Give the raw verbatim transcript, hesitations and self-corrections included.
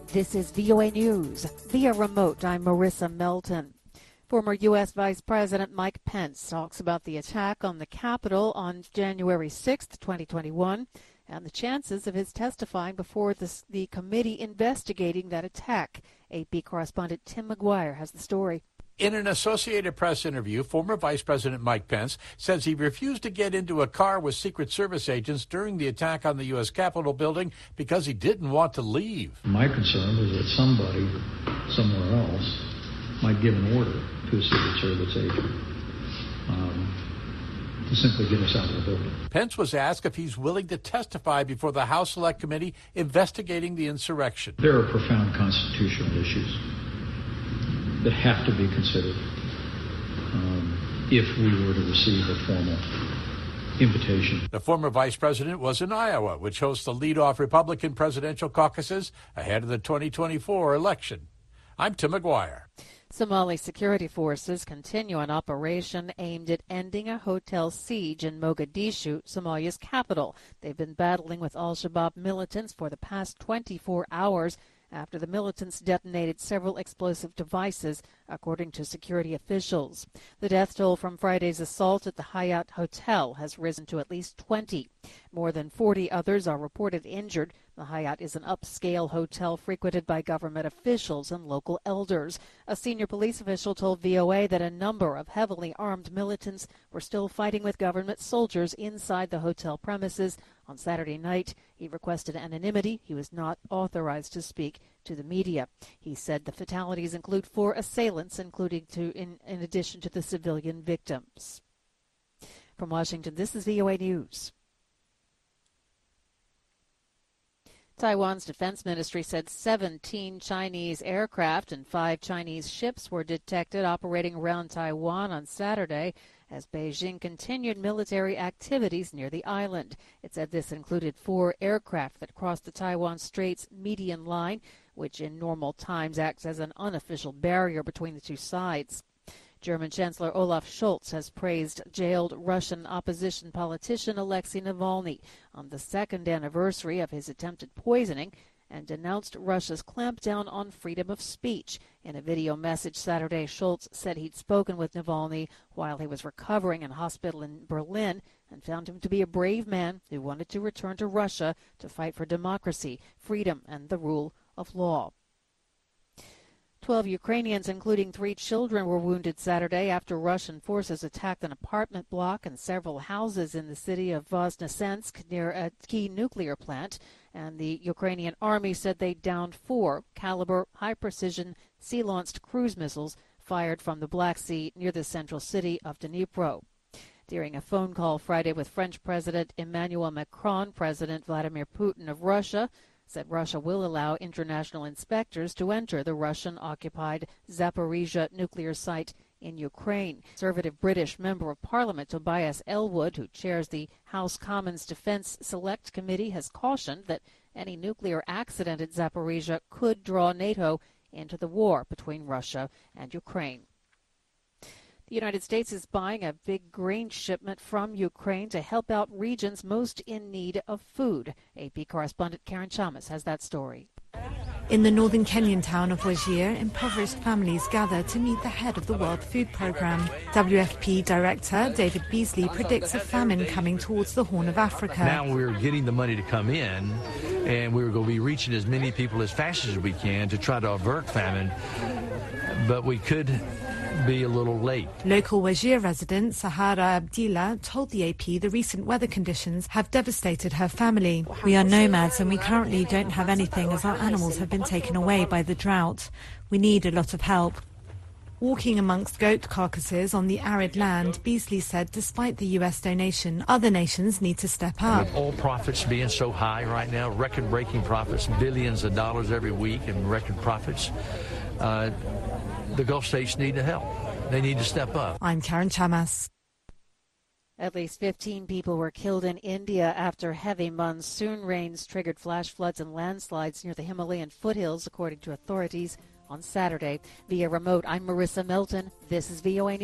This is V O A News. Via remote, I'm Marissa Melton. Former U S. Vice President Mike Pence talks about the attack on the Capitol on January sixth, twenty twenty-one, and the chances of his testifying before this, the committee investigating that attack. A P correspondent Tim McGuire has the story. In an Associated Press interview, former Vice President Mike Pence says he refused to get into a car with Secret Service agents during the attack on the U S. Capitol building because he didn't want to leave. My concern was that somebody somewhere else might give an order to a Secret Service agent um, to simply get us out of the building. Pence was asked if he's willing to testify before the House Select Committee investigating the insurrection. There are profound constitutional issues that have to be considered um, if we were to receive a formal invitation. The former vice president was in Iowa, which hosts the lead-off Republican presidential caucuses ahead of the twenty twenty-four election. I'm Tim McGuire. Somali security forces continue an operation aimed at ending a hotel siege in Mogadishu, Somalia's capital. They've been battling with al-Shabaab militants for the past twenty-four hours after the militants detonated several explosive devices, according to security officials. The death toll from Friday's assault at the Hyatt Hotel has risen to at least twenty. More than forty others are reported injured. The Hyatt is an upscale hotel frequented by government officials and local elders. A senior police official told V O A that a number of heavily armed militants were still fighting with government soldiers inside the hotel premises. On Saturday night, he requested anonymity. He was not authorized to speak to the media. He said the fatalities include four assailants, including two in, in addition to the civilian victims. From Washington, this is V O A News. Taiwan's defense ministry said seventeen Chinese aircraft and five Chinese ships were detected operating around Taiwan on Saturday as Beijing continued military activities near the island. It said this included four aircraft that crossed the Taiwan Straits median line, which in normal times acts as an unofficial barrier between the two sides. German Chancellor Olaf Scholz has praised jailed Russian opposition politician Alexei Navalny on the second anniversary of his attempted poisoning and denounced Russia's clampdown on freedom of speech. In a video message Saturday, Scholz said he'd spoken with Navalny while he was recovering in hospital in Berlin and found him to be a brave man who wanted to return to Russia to fight for democracy, freedom, and the rule of law. Twelve Ukrainians, including three children, were wounded Saturday after Russian forces attacked an apartment block and several houses in the city of Voznesensk near a key nuclear plant. And the Ukrainian army said they downed four caliber, high-precision, sea-launched cruise missiles fired from the Black Sea near the central city of Dnipro. During a phone call Friday with French President Emmanuel Macron, President Vladimir Putin of Russia said Russia will allow international inspectors to enter the Russian-occupied Zaporizhzhia nuclear site in Ukraine. Conservative British Member of Parliament Tobias Ellwood, who chairs the House Commons Defence Select Committee, has cautioned that any nuclear accident at Zaporizhzhia could draw NATO into the war between Russia and Ukraine. The United States is buying a big grain shipment from Ukraine to help out regions most in need of food. A P correspondent Karen Chamas has that story. In the northern Kenyan town of Wajir, impoverished families gather to meet the head of the World Food Programme. W F P Director David Beasley predicts a famine coming towards the Horn of Africa. Now we're getting the money to come in, and we're going to be reaching as many people as fast as we can to try to avert famine, but we could be a little late. Local Wajir resident Sahara Abdillah told the A P the recent weather conditions have devastated her family. We are nomads and we currently don't have anything as our animals have been taken away by the drought. We need a lot of help. Walking amongst goat carcasses on the arid land, Beasley said despite the U S donation, other nations need to step up. With oil profits being so high right now, record-breaking profits, billions of dollars every week and record profits, uh, the Gulf states need the help. They need to step up. I'm Karen Chamas. At least fifteen people were killed in India after heavy monsoon rains triggered flash floods and landslides near the Himalayan foothills, according to authorities on Saturday. Via remote, I'm Marissa Melton. This is V O A News.